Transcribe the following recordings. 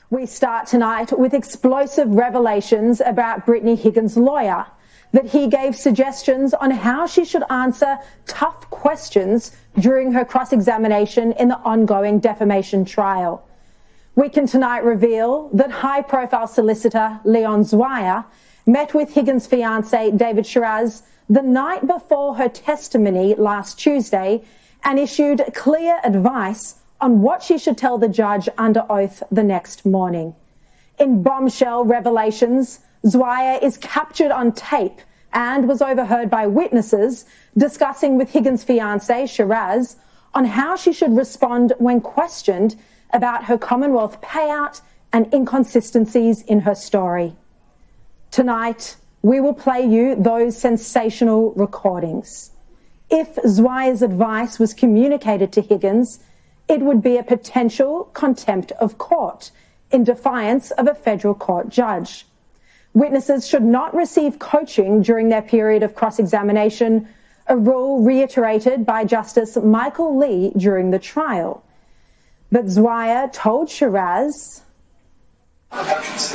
We start tonight with explosive revelations about Brittany Higgins' lawyer, that he gave suggestions on how she should answer tough questions during her cross-examination in the ongoing defamation trial. We can tonight reveal that high-profile solicitor Leon Zweier met with Higgins' fiancé David Shiraz the night before her testimony last Tuesday and issued clear advice on what she should tell the judge under oath the next morning. In bombshell revelations, Zweier is captured on tape and was overheard by witnesses discussing with Higgins' fiancé Shiraz on how she should respond when questioned about her Commonwealth payout and inconsistencies in her story. Tonight, we will play you those sensational recordings. If Zweier's advice was communicated to Higgins, it would be a potential contempt of court in defiance of a federal court judge. Witnesses should not receive coaching during their period of cross-examination, a rule reiterated by Justice Michael Lee during the trial. But Zweier told Shiraz, I'm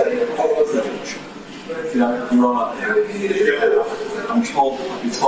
told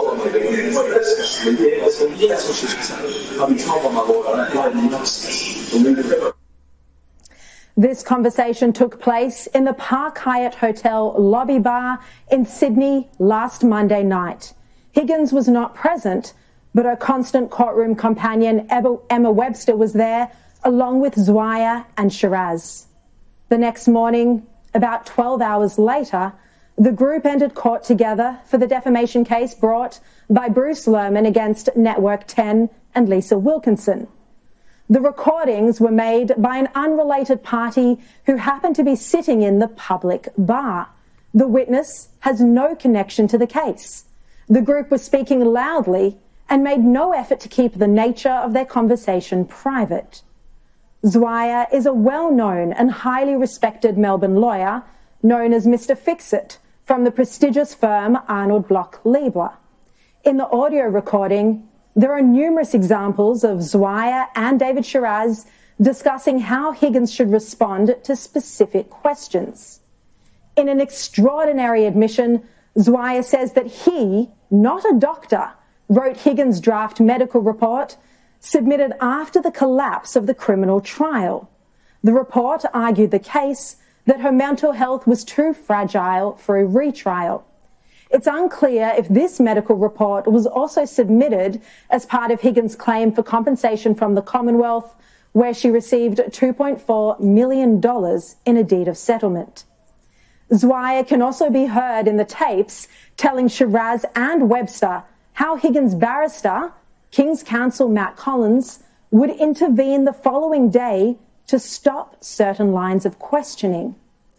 This conversation took place in the Park Hyatt Hotel lobby bar in Sydney last Monday night. Higgins was not present, but her constant courtroom companion Emma Webster was there, along with Zweier and Shiraz. The next morning, about 12 hours later, the group entered court together for the defamation case brought by Bruce Lerman against Network 10 and Lisa Wilkinson. The recordings were made by an unrelated party who happened to be sitting in the public bar. The witness has no connection to the case. The group was speaking loudly and made no effort to keep the nature of their conversation private. Zweier is a well-known and highly respected Melbourne lawyer known as Mr. Fix-It from the prestigious firm Arnold Bloch Leibler. In the audio recording, there are numerous examples of Zweier and David Shiraz discussing how Higgins should respond to specific questions. In an extraordinary admission, Zweier says that he, not a doctor, wrote Higgins' draft medical report submitted after the collapse of the criminal trial. The report argued the case that her mental health was too fragile for a retrial. It's unclear if this medical report was also submitted as part of Higgins' claim for compensation from the Commonwealth, where she received $2.4 million in a deed of settlement. Zweier can also be heard in the tapes telling Shiraz and Webster how Higgins' barrister, King's Counsel Matt Collins, would intervene the following day to stop certain lines of questioning.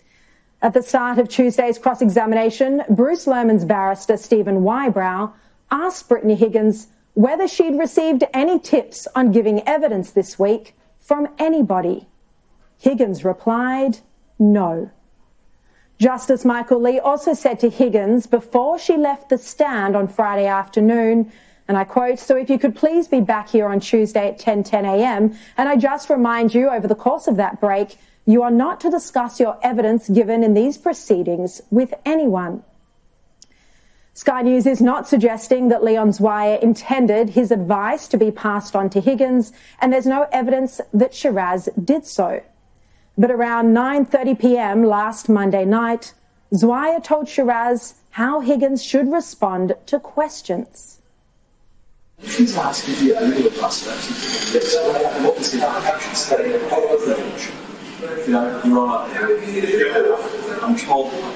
At the start of Tuesday's cross-examination, Bruce Lerman's barrister, Stephen Whybrow, asked Brittany Higgins whether she'd received any tips on giving evidence this week from anybody. Higgins replied, no. Justice Michael Lee also said to Higgins before she left the stand on Friday afternoon, and I quote, "So if you could please be back here on Tuesday at 10:10 a.m. and I just remind you over the course of that break, you are not to discuss your evidence given in these proceedings with anyone." Sky News is not suggesting that Leon Zweier intended his advice to be passed on to Higgins, and there's no evidence that Shiraz did so. But around 9:30 p.m. last Monday night, Zweier told Shiraz how Higgins should respond to questions. He's asking you a legal advice about what was the action study of privilege. Your Honour, I'm told by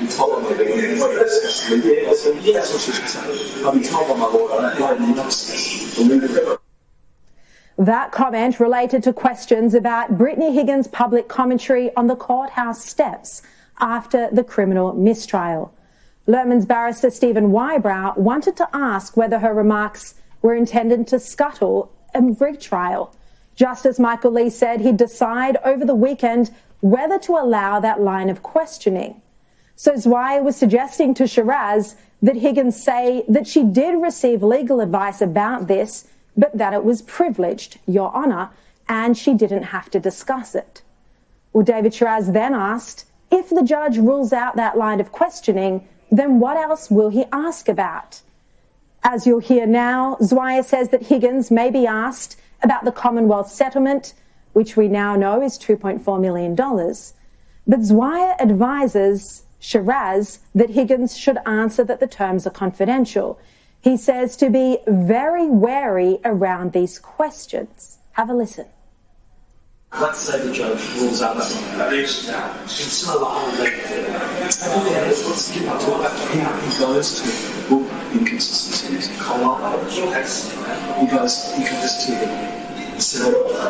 my lawyer. That comment related to questions about Brittany Higgins' public commentary on the courthouse steps after the criminal mistrial. Lerman's barrister Stephen Whybrow wanted to ask whether her remarks were intended to scuttle a rig trial. Justice Michael Lee said he'd decide over the weekend whether to allow that line of questioning. So Zweier was suggesting to Shiraz that Higgins say that she did receive legal advice about this, but that it was privileged, Your Honour, and she didn't have to discuss it. Well, David Shiraz then asked, if the judge rules out that line of questioning, then what else will he ask about? As you'll hear now, Zweier says that Higgins may be asked about the Commonwealth settlement, which we now know is $2.4 million. But Zweier advises Shiraz that Higgins should answer that the terms are confidential. He says to be very wary around these questions. Have a listen. Let's say the judge rules out that one. It's not the whole thing. Let's give up to what he goes to book inconsistencies, collide. He goes to so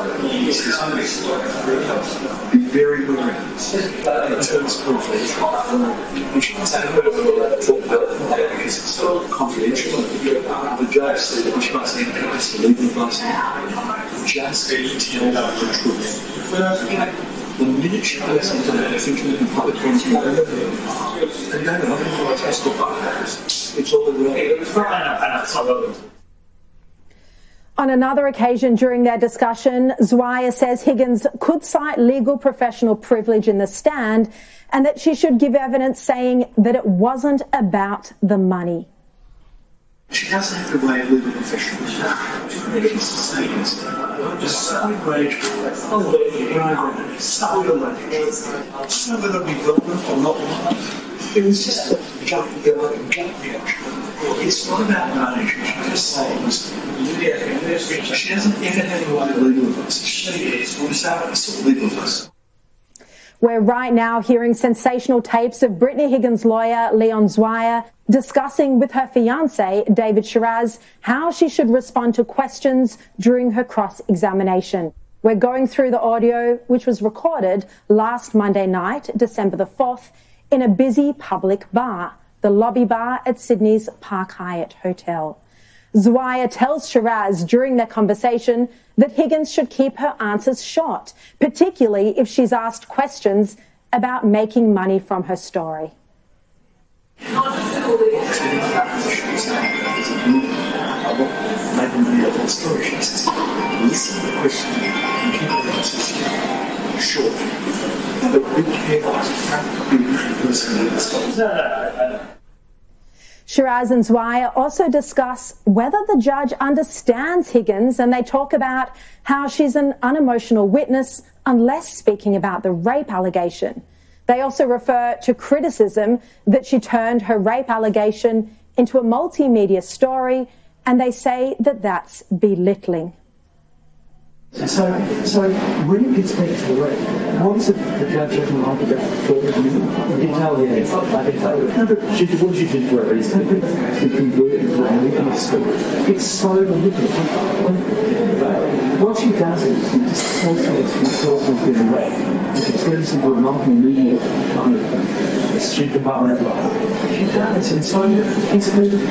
be very wary in terms of confidential. We shouldn't say talk about it because it's confidential. The judge said that we should not say it's legal advice. Just tell the truth. The minute she goes into that, I think in public transport, and no, I'm going to testify. It's all irrelevant. On another occasion during their discussion, Zweier says Higgins could cite legal professional privilege in the stand and that she should give evidence saying that it wasn't about the money. She doesn't have to weigh a legal professional. She's saying this. Just so outraged. So outraged. So whether we got enough or not. It was just a gut reaction. It's not about money. She just saying she doesn't ever have to weigh legal advice. She is. It's legal advice. We're right now hearing sensational tapes of Brittany Higgins' lawyer, Leon Zweier, discussing with her fiancé, David Shiraz, how she should respond to questions during her cross-examination. We're going through the audio, which was recorded last Monday night, December the 4th, in a busy public bar, the Lobby Bar at Sydney's Park Hyatt Hotel. Zweier tells Shiraz during their conversation that Higgins should keep her answers short, particularly if she's asked questions about making money from her story. Shiraz and Zweier also discuss whether the judge understands Higgins, and they talk about how she's an unemotional witness unless speaking about the rape allegation. They also refer to criticism that she turned her rape allegation into a multimedia story, and they say that that's belittling. So when it gets back to the rape, what is it the judge doesn't like about the you can tell her, I can tell her. No, but what she did for a reason, to convert it to a movie story. It's so manipulative. What she does is she just tells her it's been a rape, and she turns into a multimedia kind of stupid department. She does, and so it's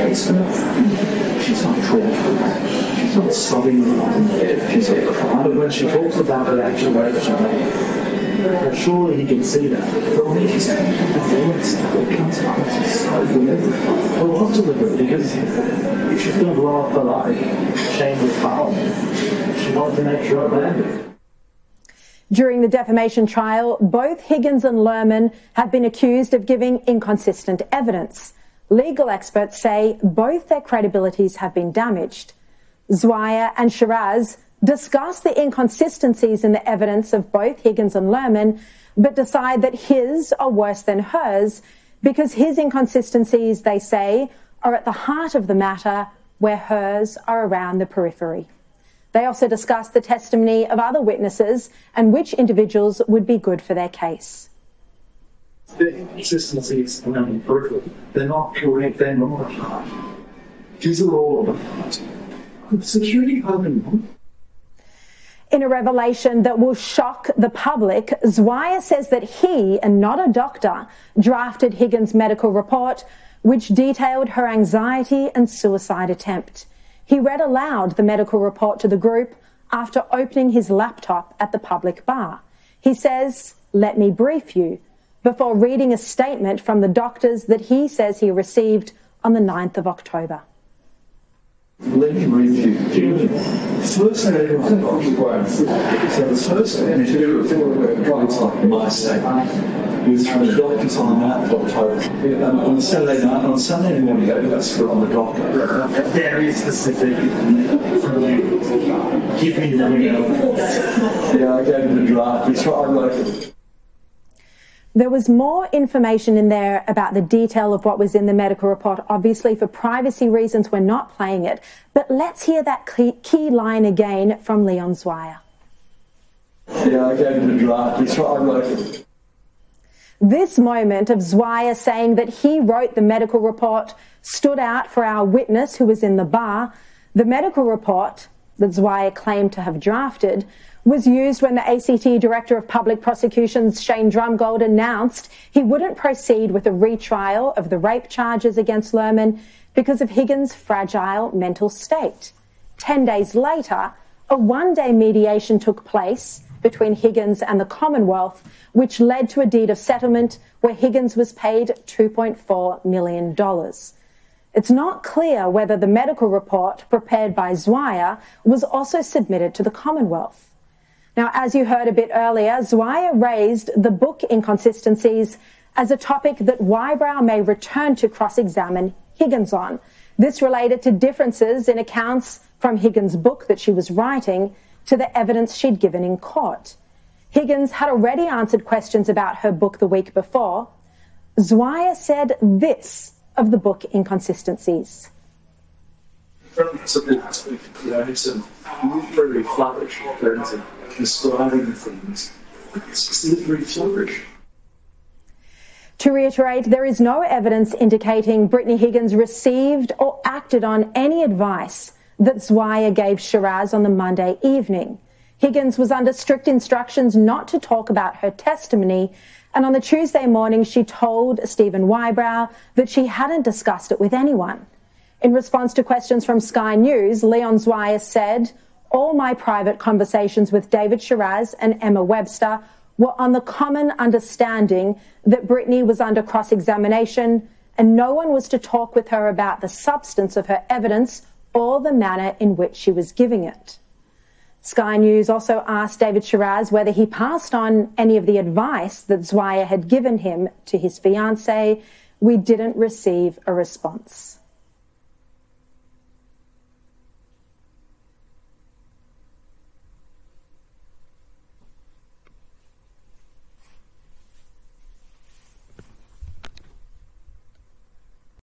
she's not traumatized. She's not sobbing. She's not crying. But when she talks about the actual rape she made, surely he can see that. But when he's the violence that comes up, it's so deliberate. Well, not deliberate, because if she's going to blow up her life, shameless parliament, she wanted to make sure it landed. During the defamation trial, both Higgins and Lerman have been accused of giving inconsistent evidence. Legal experts say both their credibilities have been damaged. Zweier and Shiraz discuss the inconsistencies in the evidence of both Higgins and Lerman, but decide that his are worse than hers because his inconsistencies, they say, are at the heart of the matter, where hers are around the periphery. They also discuss the testimony of other witnesses and which individuals would be good for their case. The inconsistencies around the periphery, they're not correct, they're not hard. These are all of them. Security open. In a revelation that will shock the public, Zweier says that he, and not a doctor, drafted Higgins' medical report, which detailed her anxiety and suicide attempt. He read aloud the medical report to the group after opening his laptop at the public bar. He says, "Let me brief you," before reading a statement from the doctors that he says he received on the 9th of October. Let me read you. First, so the first interview it's like my statement was from the doctors on the 9th of October. On Saturday night, on Sunday morning, I got school on the doctor. Very specific. Give me the yeah, I gave him the draft. It's what I wrote. There was more information in there about the detail of what was in the medical report. Obviously, for privacy reasons, we're not playing it. But let's hear that key line again from Leon Zweier. Yeah, I gave him the draft. It's what I wrote. This moment of Zweier saying that he wrote the medical report stood out for our witness who was in the bar. The medical report that Zweier claimed to have drafted was used when the ACT Director of Public Prosecutions, Shane Drumgold, announced he wouldn't proceed with a retrial of the rape charges against Lerman because of Higgins' fragile mental state. 10 days later, a one-day mediation took place between Higgins and the Commonwealth, which led to a deed of settlement where Higgins was paid $2.4 million. It's not clear whether the medical report prepared by Zweier was also submitted to the Commonwealth. Now, as you heard a bit earlier, Zweier raised the book inconsistencies as a topic that Whybrow may return to cross-examine Higgins on. This related to differences in accounts from Higgins' book that she was writing to the evidence she'd given in court. Higgins had already answered questions about her book the week before. Zweier said this of the book inconsistencies. It's a literary flourish in terms of describing things. It's a literary flourish. To reiterate, there is no evidence indicating Brittany Higgins received or acted on any advice that Zweier gave Shiraz on the Monday evening. Higgins was under strict instructions not to talk about her testimony, and on the Tuesday morning she told Stephen Whybrow that she hadn't discussed it with anyone. In response to questions from Sky News, Leon Zweier said, "All my private conversations with David Shiraz and Emma Webster were on the common understanding that Brittany was under cross-examination and no one was to talk with her about the substance of her evidence or the manner in which she was giving it." Sky News also asked David Shiraz whether he passed on any of the advice that Zweier had given him to his fiancée. We didn't receive a response.